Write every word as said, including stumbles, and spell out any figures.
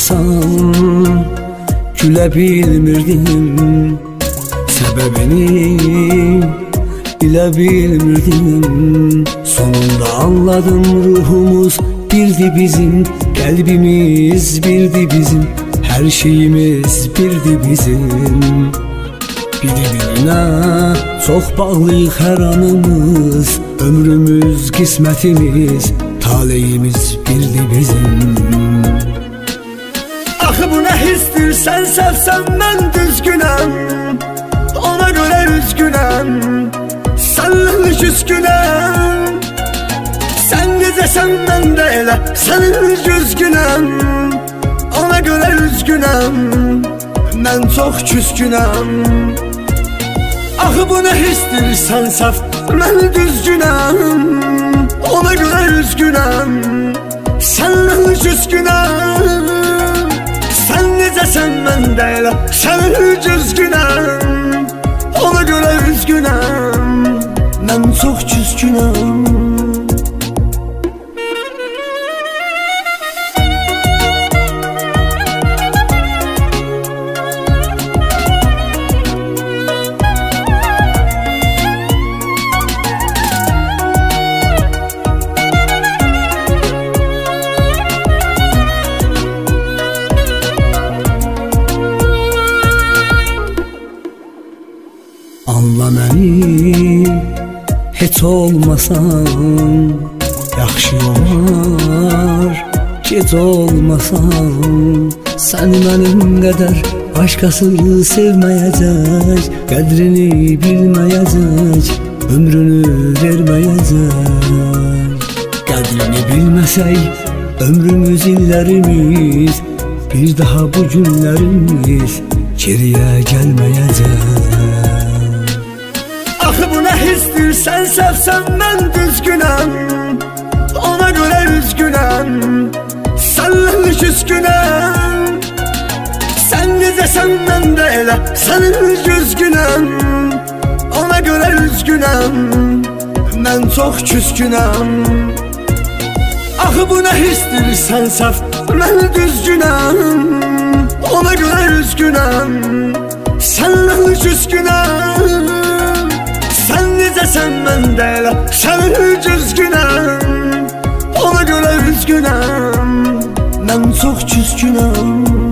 olmasan gülə bilmirdim, səbəbini bilə bilmirdim. Sonunda anladım, ruhumuz birdi bizim, qəlbimiz birdi bizim, hər şeyimiz birdi bizim. Bir-birinə çox bağlıyıq hər anımız, ömrümüz, qismətimiz, taleyimiz birdi bizim. Axı bu nə histir, sən səvsən mən düzgünəm, ona görə üzgünəm, səndən küskünəm. Sən necəsən mən də elə, sənin düzgünəm, ona görə üzgünəm, mən çox küskünəm. Axı bu nə histir, sən səf, mən düzgünəm, ona görə üzgünəm, səndən küskünəm. Sən necəsən mən də elə, sənin düzgünəm, ona görə üzgünəm, mən çox küskünəm. Anla məni, heç olmasan, yaxşı olar, gec olmasan. Səni mənim qədər başqası sevməyəcək, qədrini bilməyəcək, ömrünü verməyəcək. Qədrini bilməsək, ömrümüz, illərimiz, bir daha bu günlərimiz geriyə gəlməyəcək. Axı bu nə histir, sən səvsən mən düzgünəm, ona görə üzgünəm, səndən küskünəm. Sən necəsən mən də elə, sənin düzgünəm, ona görə üzgünəm, mən çox küskünəm. Axı bu nə histir, sən səv, mən düzgünəm, ona görə üzgünəm, səndən küskünəm. Sən necəsən mən də elə, sənin düzgünəm, ona görə üzgünəm, mən çox küskünəm.